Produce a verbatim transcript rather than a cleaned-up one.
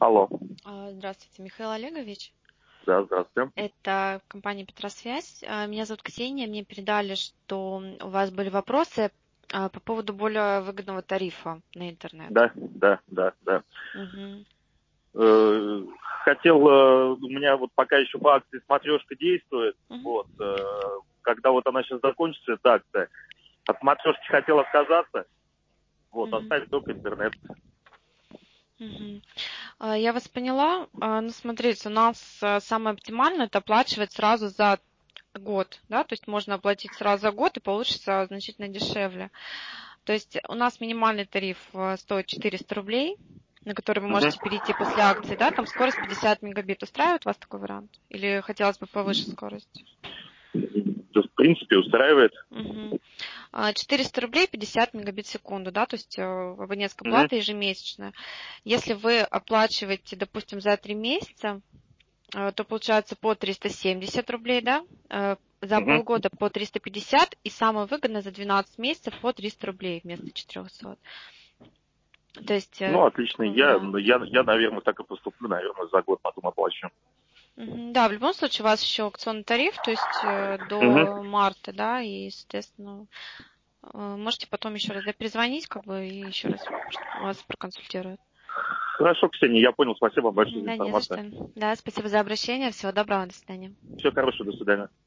Алло. А, Здравствуйте, Михаил Олегович. Да, здравствуйте. Это компания Петросвязь. А, Меня зовут Ксения. Мне передали, что у вас были вопросы а, по поводу более выгодного тарифа на интернет. Да, да, да, да. Мгм. Э, Хотел, э, у меня вот пока еще по акции смотрешка действует. Мгм. Вот, э, когда вот она сейчас закончится, эта акция, от смотрешки хотел отказаться, вот, Мгм. оставить только интернет. Мгм. А, Я вас поняла. А, Ну, смотрите, у нас а, самое оптимальное это оплачивать сразу за год, да, то есть можно оплатить сразу за год и получится значительно дешевле. То есть у нас минимальный тариф э, стоит четыреста рублей, на который вы Мгм. можете перейти после акции, да, там скорость пятьдесят мегабит. Устраивает вас такой вариант? Или хотелось бы повыше скорость? Да, в принципе, устраивает. Мгм. А, четыреста рублей пятьдесят мегабит в секунду, да, то есть э, абонентская Мгм. плата ежемесячная. Если вы оплачиваете, допустим, за три месяца, э, то получается по триста семьдесят рублей, да, э, за Мгм. полгода по триста пятьдесят и самое выгодное за двенадцать месяцев по триста рублей вместо четырехсот. То есть, э, Ну, отлично. Я, да. я, я, наверное, так и поступлю, наверное, за год потом оплачу. Мгм. Да, в любом случае у вас еще аукционный тариф, то есть э, Мгм. до марта, да, и, соответственно, э, можете потом еще раз, да, перезвонить, как бы, и еще раз чтобы вас проконсультируют. Хорошо, Ксения, я понял. Спасибо вам большое Мгм. за Да, не за информацию. что. Да, спасибо за обращение. Всего доброго, до свидания. Все хорошего, до свидания.